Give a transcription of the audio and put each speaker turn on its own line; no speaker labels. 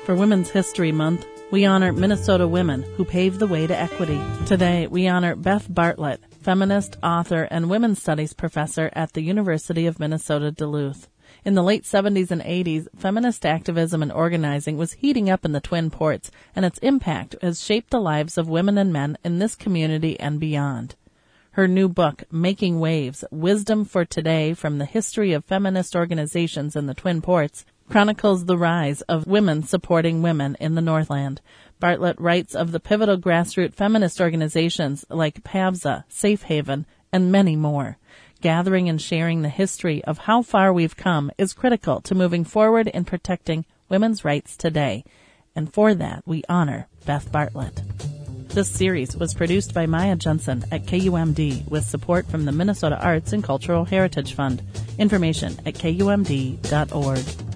For Women's History Month, we honor Minnesota women who paved the way to equity. Today, we honor Beth Bartlett, feminist, author, and women's studies professor at the University of Minnesota Duluth. In the late 70s and 80s, feminist activism and organizing was heating up in the Twin Ports, and its impact has shaped the lives of women and men in this community and beyond. Her new book, Making Waves, Wisdom for Today from the History of Feminist Organizations in the Twin Ports, chronicles the rise of women supporting women in the Northland. Bartlett writes of the pivotal grassroots feminist organizations like PAVSA, Safe Haven, and many more. Gathering and sharing the history of how far we've come is critical to moving forward in protecting women's rights today. And for that, we honor Beth Bartlett. This series was produced by Maya Jensen at KUMD with support from the Minnesota Arts and Cultural Heritage Fund. Information at kumd.org.